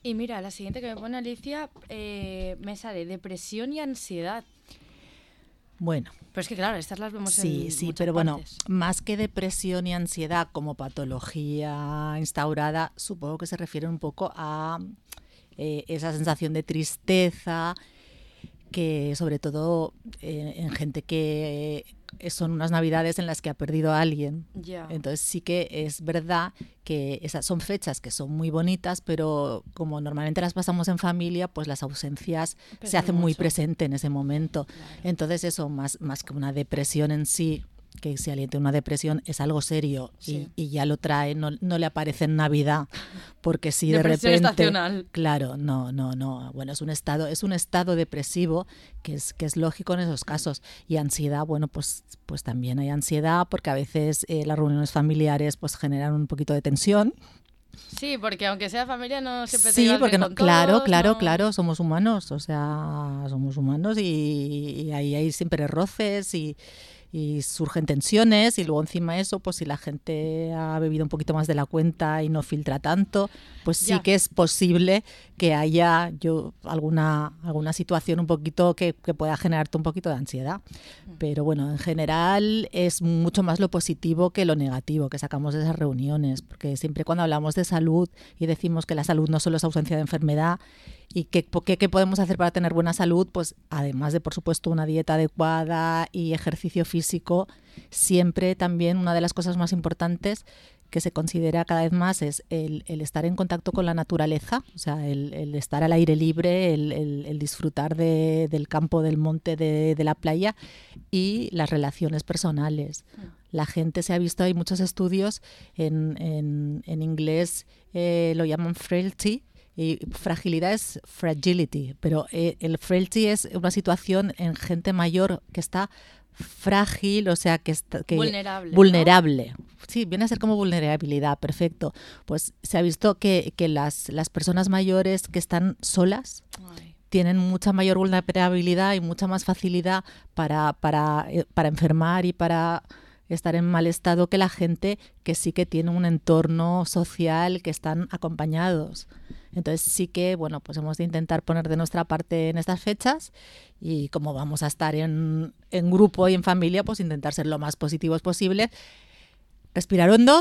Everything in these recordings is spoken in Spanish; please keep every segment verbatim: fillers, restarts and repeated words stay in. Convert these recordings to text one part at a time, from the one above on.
Y mira, la siguiente que me pone Alicia, eh, me sale depresión y ansiedad. Bueno. Pero es que claro, estas las vemos sí, en Sí, muchas pero partes. bueno, más que depresión y ansiedad como patología instaurada, supongo que se refiere un poco a eh, esa sensación de tristeza que sobre todo eh, en gente que eh, son unas navidades en las que ha perdido a alguien. Ya. Entonces sí que es verdad que esas son fechas que son muy bonitas, pero como normalmente las pasamos en familia, pues las ausencias Pesan se hacen muy mucho. presentes en ese momento. Claro. Entonces eso, más, más que una depresión en sí, que si alguien tiene una depresión es algo serio, Sí. y, y ya lo trae, no, no le aparece en Navidad, porque si de Depresión repente... estacional. Claro, no, no, no. Bueno, es un estado, es un estado depresivo que es, que es lógico en esos casos. Y ansiedad, bueno, pues, pues también hay ansiedad porque a veces eh, las reuniones familiares pues generan un poquito de tensión. Sí, porque aunque sea familia no siempre te Sí, llevas porque bien no, con claro, todos, claro, no... claro, somos humanos, o sea, somos humanos y, y ahí hay siempre roces y, y surgen tensiones, y luego encima eso, pues si la gente ha bebido un poquito más de la cuenta y no filtra tanto, pues sí Ya. que es posible que haya yo alguna, alguna situación un poquito que, que pueda generarte un poquito de ansiedad. Pero bueno, en general es mucho más lo positivo que lo negativo que sacamos de esas reuniones, porque siempre cuando hablamos de salud y decimos que la salud no solo es ausencia de enfermedad, y qué, qué, qué podemos hacer para tener buena salud, pues además de, por supuesto, una dieta adecuada y ejercicio físico, siempre también una de las cosas más importantes que se considera cada vez más es el, el estar en contacto con la naturaleza, o sea, el, el estar al aire libre, el, el, el disfrutar de, del campo, del monte, de, de la playa, y las relaciones personales. La gente se ha visto, hay muchos estudios, en, en, en inglés eh, lo llaman frailty, y fragilidad es fragility, pero eh, el frailty es una situación en gente mayor que está frágil, o sea, que está que vulnerable. vulnerable. ¿No? Sí, viene a ser como vulnerabilidad, perfecto. Pues se ha visto que, que las, las personas mayores que están solas Ay. tienen mucha mayor vulnerabilidad y mucha más facilidad para, para, para enfermar y para estar en mal estado que la gente que sí que tiene un entorno social, que están acompañados. Entonces sí que, bueno, pues hemos de intentar poner de nuestra parte en estas fechas, y como vamos a estar en, en grupo y en familia, pues intentar ser lo más positivos posible, respirar hondo.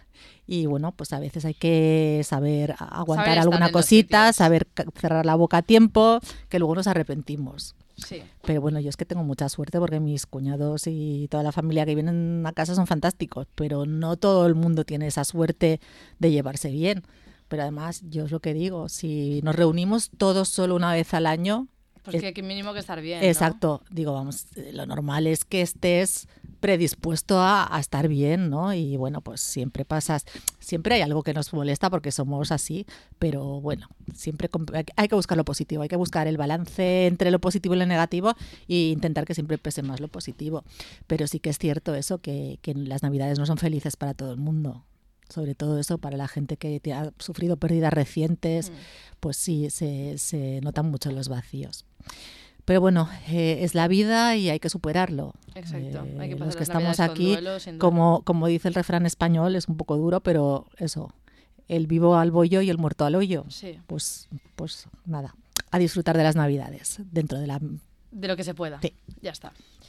Y bueno, pues a veces hay que saber aguantar saber alguna cosita, saber cerrar la boca a tiempo, que luego nos arrepentimos. Sí. Pero bueno, yo es que tengo mucha suerte porque mis cuñados y toda la familia que vienen a casa son fantásticos, pero no todo el mundo tiene esa suerte de llevarse bien. Pero además, yo es lo que digo, si nos reunimos todos solo una vez al año... Pues que, que mínimo que estar bien, Exacto, ¿no? digo, vamos, lo normal es que estés predispuesto a, a estar bien, ¿no? Y bueno, pues siempre pasas, siempre hay algo que nos molesta porque somos así, pero bueno, siempre hay que buscar lo positivo, hay que buscar el balance entre lo positivo y lo negativo e intentar que siempre pese más lo positivo. Pero sí que es cierto eso, que, que las Navidades no son felices para todo el mundo. Sobre todo eso para la gente que ha sufrido pérdidas recientes, mm. pues sí, se, se notan mucho los vacíos. Pero bueno, eh, es la vida y hay que superarlo. Exacto, eh, hay que pasar los que las estamos Navidades aquí, con duelo, sin duelo. como, como dice el refrán español, es un poco duro, pero eso, el vivo al bollo y el muerto al hoyo. Sí. Pues, pues nada, a disfrutar de las Navidades dentro de la... De lo que se pueda, sí. Ya está.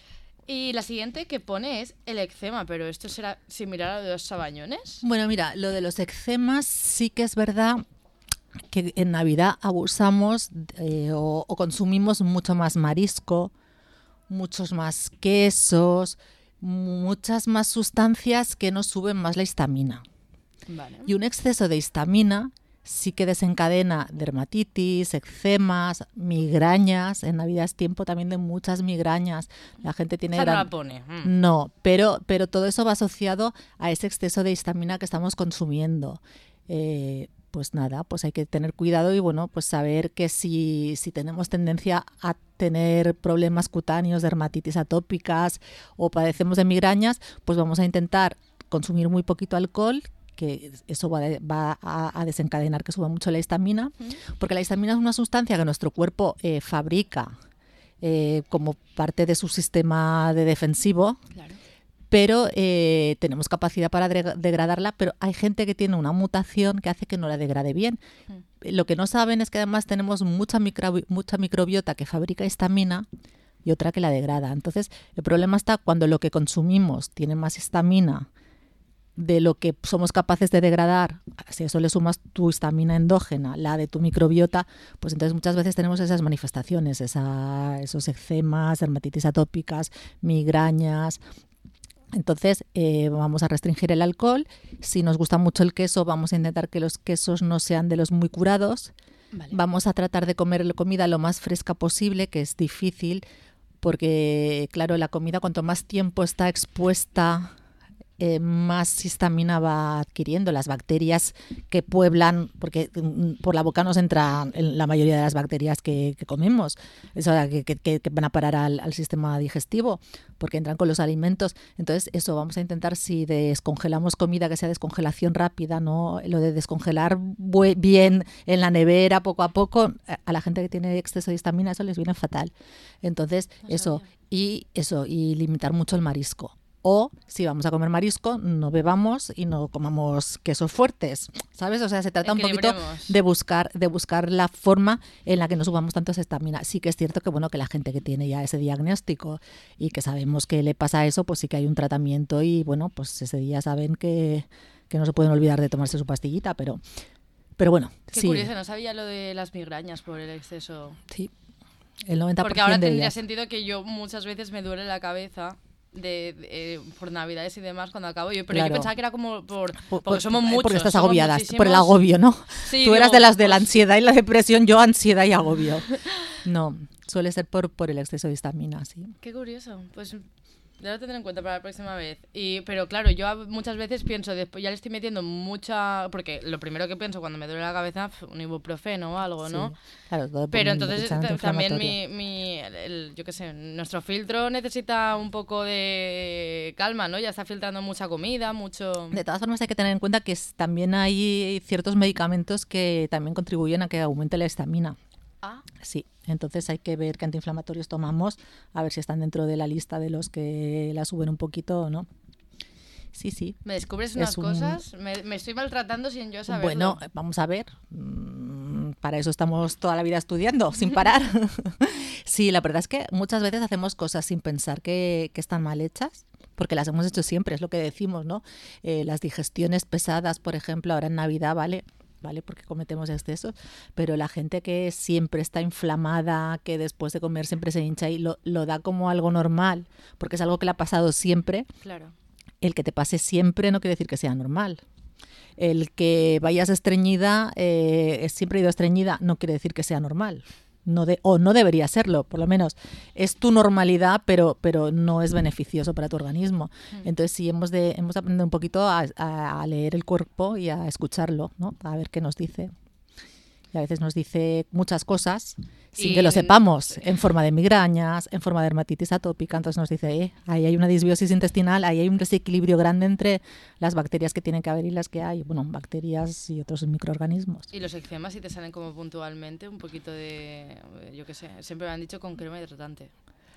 Y la siguiente que pone es el eczema, pero ¿esto será similar a lo de los sabañones? Bueno, mira, lo de los eczemas sí que es verdad que en Navidad abusamos eh, o, o consumimos mucho más marisco, muchos más quesos, muchas más sustancias que nos suben más la histamina. Vale. Y un exceso de histamina sí que desencadena dermatitis, eczemas, migrañas. En Navidad es tiempo también de muchas migrañas. La gente tiene... Esa gran... no la pone. Mm. No, pero, pero todo eso va asociado a ese exceso de histamina que estamos consumiendo. Eh, pues nada, pues hay que tener cuidado y bueno, pues saber que si, si tenemos tendencia a tener problemas cutáneos, dermatitis atópicas o padecemos de migrañas, pues vamos a intentar consumir muy poquito alcohol, que eso va, de, va a, a desencadenar que suba mucho la histamina, porque la histamina es una sustancia que nuestro cuerpo eh, fabrica eh, como parte de su sistema de defensivo, claro. pero eh, tenemos capacidad para degradarla, pero hay gente que tiene una mutación que hace que no la degrade bien. lo que no saben es que además tenemos mucha, micro, mucha microbiota que fabrica histamina y otra que la degrada. Entonces, el problema está cuando lo que consumimos tiene más histamina de lo que somos capaces de degradar. Si a eso le sumas tu histamina endógena, la de tu microbiota, pues entonces muchas veces tenemos esas manifestaciones, esa, esos eczemas, dermatitis atópicas, migrañas. Entonces eh, vamos a restringir el alcohol. Si nos gusta mucho el queso, vamos a intentar que los quesos no sean de los muy curados. Vale. Vamos a tratar de comer comida lo más fresca posible, que es difícil, porque claro, la comida cuanto más tiempo está expuesta, Eh, más histamina va adquiriendo. Las bacterias que pueblan, porque mm, por la boca nos entra la mayoría de las bacterias que, que comemos, eso, que, que, que van a parar al, al sistema digestivo, porque entran con los alimentos. Entonces, eso, vamos a intentar, si descongelamos comida, que sea descongelación rápida, ¿no? Lo de descongelar bien en la nevera, poco a poco, a la gente que tiene exceso de histamina, eso les viene fatal. Entonces, no eso, y eso, y limitar mucho el marisco. O si vamos a comer marisco, no bebamos y no comamos quesos fuertes, ¿sabes? O sea, se trata un poquito de buscar, de buscar la forma en la que no subamos tanto esa histamina. Sí que es cierto que bueno, que la gente que tiene ya ese diagnóstico y que sabemos que le pasa eso, pues sí que hay un tratamiento y bueno, pues ese día saben que, que no se pueden olvidar de tomarse su pastillita, pero, pero bueno. Qué sí. curioso, no sabía lo de las migrañas por el exceso. Sí, el noventa por ciento Porque ahora de tendría ellas. sentido que yo muchas veces me duele la cabeza De, de, eh, por Navidades y demás cuando acabo yo, pero claro. Yo pensaba que era como por porque por, somos muchos, porque estás somos agobiada muchísimos. por el agobio, ¿no? Sí, tú digo, eras de las de pues... la ansiedad y la depresión, yo ansiedad y agobio. No, suele ser por, por el exceso de histamina, sí. Qué curioso, pues ya lo tendré en cuenta para la próxima vez. Y, pero claro, yo muchas veces pienso, después ya le estoy metiendo mucha... Porque lo primero que pienso cuando me duele la cabeza, un ibuprofeno o algo, ¿no? Sí, claro, todo pero entonces t- también mi, mi el, el, yo qué sé, nuestro filtro necesita un poco de calma, ¿no? Ya está filtrando mucha comida, mucho... De todas formas hay que tener en cuenta que es, también hay ciertos medicamentos que también contribuyen a que aumente la histamina. Ah. Sí, entonces hay que ver qué antiinflamatorios tomamos, a ver si están dentro de la lista de los que la suben un poquito o no. Sí, sí. ¿Me descubres unas un... cosas? Me, me estoy maltratando sin yo saberlo. Bueno, vamos a ver. Para eso estamos toda la vida estudiando, sin parar. Sí, la verdad es que muchas veces hacemos cosas sin pensar que, que están mal hechas, porque las hemos hecho siempre, es lo que decimos, ¿no? Eh, las digestiones pesadas, por ejemplo, ahora en Navidad, ¿vale? ¿Vale? Porque cometemos excesos, pero la gente que siempre está inflamada, que después de comer siempre se hincha y lo, lo da como algo normal, porque es algo que le ha pasado siempre. Claro. El que te pase siempre no quiere decir que sea normal. El que vayas estreñida, eh, siempre he ido estreñida, no quiere decir que sea normal. No de, o no debería serlo, por lo menos es tu normalidad, pero, pero no es beneficioso para tu organismo. Mm. Entonces sí, hemos de, hemos de aprender un poquito a, a, a leer el cuerpo y a escucharlo, ¿no? A ver qué nos dice. Y a veces nos dice muchas cosas sin y... que lo sepamos, en forma de migrañas, en forma de dermatitis atópica. Entonces nos dice, eh, ahí hay una disbiosis intestinal, ahí hay un desequilibrio grande entre las bacterias que tienen que haber y las que hay. Bueno, bacterias y otros microorganismos. ¿Y los eczemas si te salen como puntualmente? Un poquito de, yo qué sé, siempre me han dicho con crema hidratante.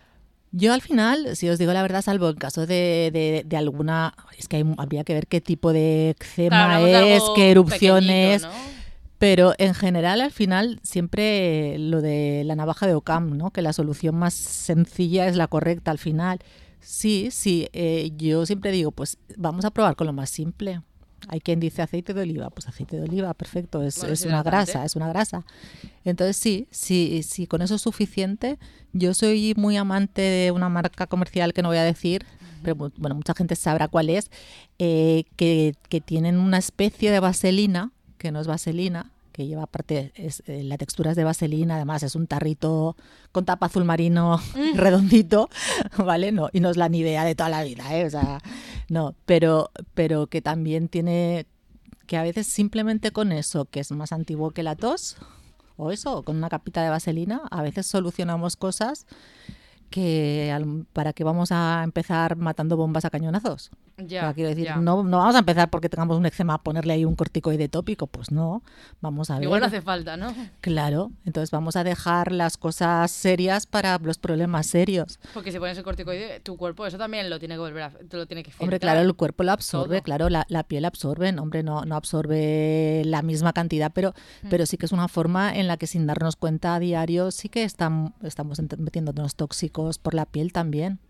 Yo al final, si os digo la verdad, salvo en caso de, de, de alguna... Es que hay, habría que ver qué tipo de eczema claro, es, qué erupciones... ¿no? Pero en general, al final, siempre lo de la navaja de Occam, ¿no? Que la solución más sencilla es la correcta al final. Sí, sí, eh, yo siempre digo, pues vamos a probar con lo más simple. Hay quien dice aceite de oliva, pues aceite de oliva, perfecto, es, bueno, es una grasa, es una grasa. Entonces sí, sí, sí, con eso es suficiente. Yo soy muy amante de una marca comercial que no voy a decir, uh-huh. pero bueno, mucha gente sabrá cuál es, eh, que, que tienen una especie de vaselina, que no es vaselina, que lleva aparte, es, eh, la textura es de vaselina, además es un tarrito con tapa azul marino mm. redondito, ¿vale? No, y no es la Nivea de toda la vida, ¿eh? O sea, no, pero, pero que también tiene, que a veces simplemente con eso, que es más antiguo que la tos, o eso, con una capita de vaselina, a veces solucionamos cosas que al- para qué vamos a empezar matando bombas a cañonazos. O Ya, sea, quiero decir, ya. no, no vamos a empezar porque tengamos un eczema a ponerle ahí un corticoide tópico, pues no, vamos a ver. Igual no hace falta, ¿no? Claro, entonces vamos a dejar las cosas serias para los problemas serios. Porque si pones el corticoide, tu cuerpo eso también lo tiene que volver a... Te lo tiene que filtrar. Hombre, claro, el cuerpo lo absorbe, todo. claro, la, la piel absorbe, no, hombre, no, no absorbe la misma cantidad, pero, Mm. pero sí que es una forma en la que sin darnos cuenta a diario sí que están, estamos ent- metiéndonos tóxicos por la piel también.